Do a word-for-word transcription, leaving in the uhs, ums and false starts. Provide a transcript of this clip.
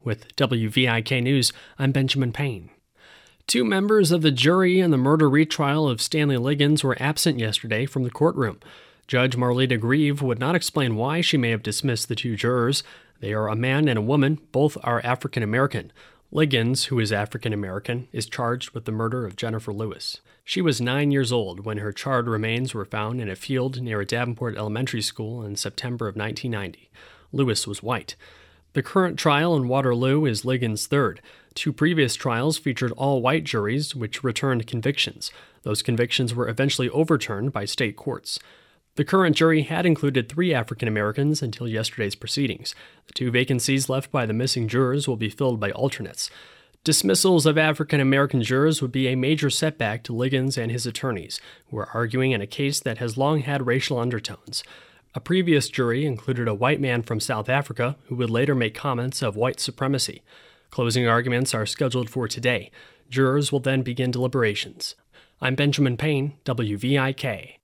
With W V I K News, I'm Benjamin Payne. Two members of the jury in the murder retrial of Stanley Liggins were absent yesterday from the courtroom. Judge Marlita Grieve would not explain why she may have dismissed the two jurors. They are a man and a woman. Both are African American. Liggins, who is African American, is charged with the murder of Jennifer Lewis. She was nine years old when her charred remains were found in a field near a Davenport elementary school in September of nineteen ninety. Lewis was white. The current trial in Waterloo is Liggins' third. Two previous trials featured all-white juries, which returned convictions. Those convictions were eventually overturned by state courts. The current jury had included three African Americans until yesterday's proceedings. The two vacancies left by the missing jurors will be filled by alternates. Dismissals of African American jurors would be a major setback to Liggins and his attorneys, who are arguing in a case that has long had racial undertones. A previous jury included a white man from South Africa who would later make comments of white supremacy. Closing arguments are scheduled for today. Jurors will then begin deliberations. I'm Benjamin Payne, W V I K.